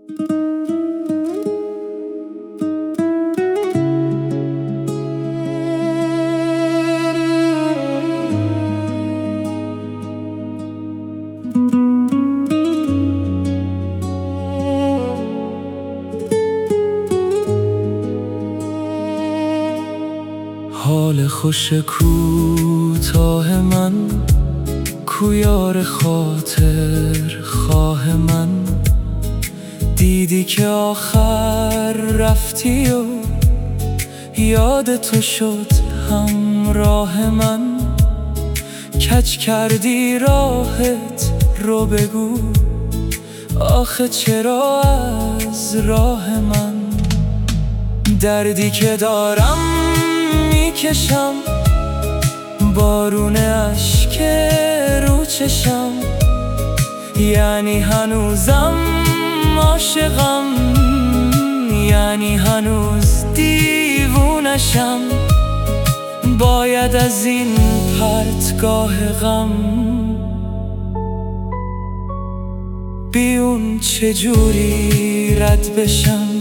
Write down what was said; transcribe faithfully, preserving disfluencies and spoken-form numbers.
حال خوش کوتاه من، کو یار خاطر خواه من. دیدی که آخر رفتی و یاد تو شد همراه من. کج کردی راهت رو بگو، آخه چرا از راه من؟ دردی که دارم میکشم، بارون اشک رو چشم. یعنی هنوزم عاشقم، یعنی هنوز دیوونشم. باید از این پرتگاه غم بیون چجوری رد بشم؟